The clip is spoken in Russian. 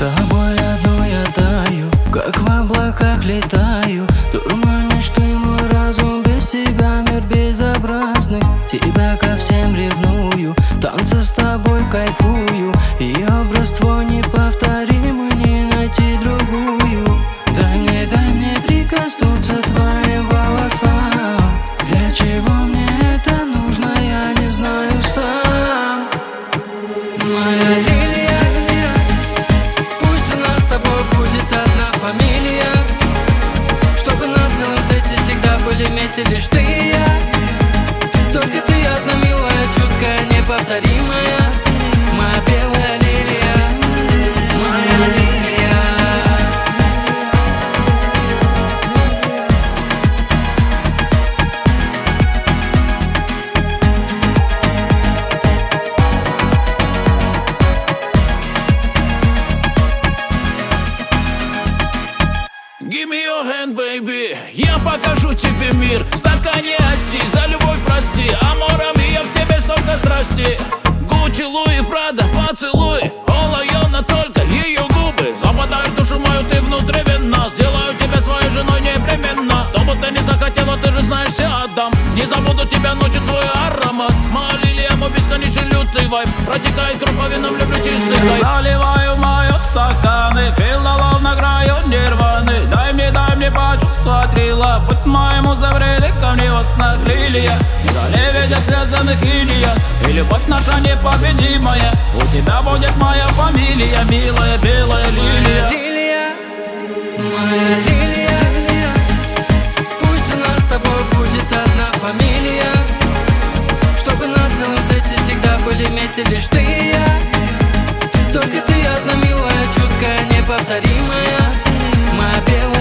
тобой одной я таю, как в облаках летаю. Дурманишь ты мой разум, без тебя мир безобразный. Тебя ко всем ревную, танцы с тобой кайфую. И образ твой неповторимый, не найти другую. Дай мне прикоснуться твоим волосам. Для чего мне это нужно, я не знаю сам. Моя лилия, пусть у нас с тобой будет одна фамилия, чтобы на целом свете всегда были вместе лишь ты и я. Только ты одна милая, чуткая, неповторимая. Моя белая лилия, моя лилия. Give me your hand, baby. Я покажу тебе мир в стакане асти. За любовь прости, амора мия, в тебе столько страсти. Гуччи, Луи, Прада, поцелуй. Олайона, только ее губы западают в душу мою, ты внутривенно. Сделаю тебя своей женой непременно. Что бы ты ни захотела, ты же знаешь, все отдам. Не забуду тебя ночью, твой аромат. Моя лилия, мой бесконечный лютый вайб. Протекает круповином, люблю чистый кайф. Заливаю мои стаканы, филолов на краю нирваны. Дай мне почувствовать рила. Будь моему забреды ко мне во снах лилия. Далее ведя связанных илья. И любовь наша непобедимая. У тебя будет моя фамилия, милая белая лилия. Моя лилия, пусть у нас с тобой будет одна фамилия, чтобы на целом свете всегда были вместе лишь ты и я. Только ты одна милая, чуткая, неповторимая. Моя белая